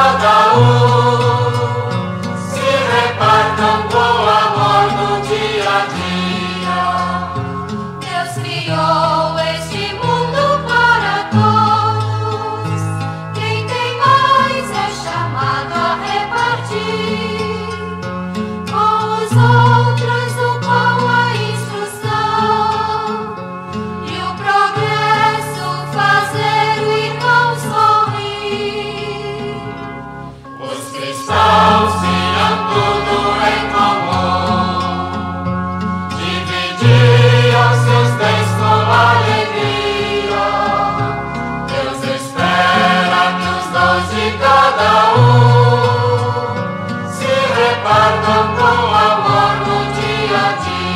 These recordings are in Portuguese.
cada um se repartam com amor no dia a dia. Deus criou este mundo para todos. Quem tem mais é chamado a repartir com os outros o pão, a instrução e o progresso, fazer o irmão sorrir. Os cristãos tinham tudo em comum, dividiam seus bens com alegria. Deus espera que os dons de cada um se repartam com amor no dia a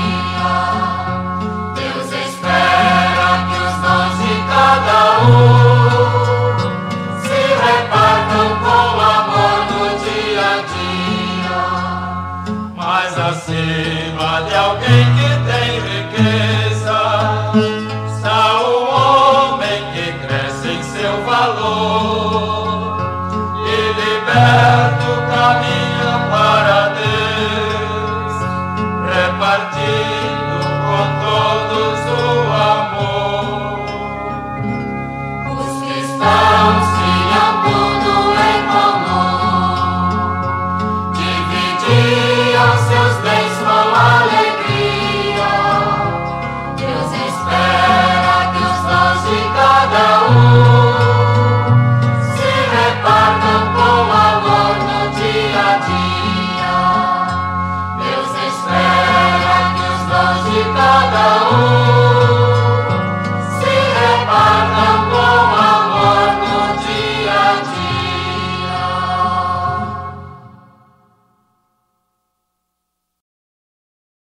dia. Deus espera que os dons de cada um se repartam com amor no dia a dia. Mas acima de alguém que tem riqueza está o homem que cresce em seu valor e liberto caminha para Deus, repartindo com todos o amor. Os cristãos tinham tudo em comum, dividiam seus bens com alegria. Deus espera que os dons de cada um se repartam com amor no dia a dia. Deus espera que os dons de cada um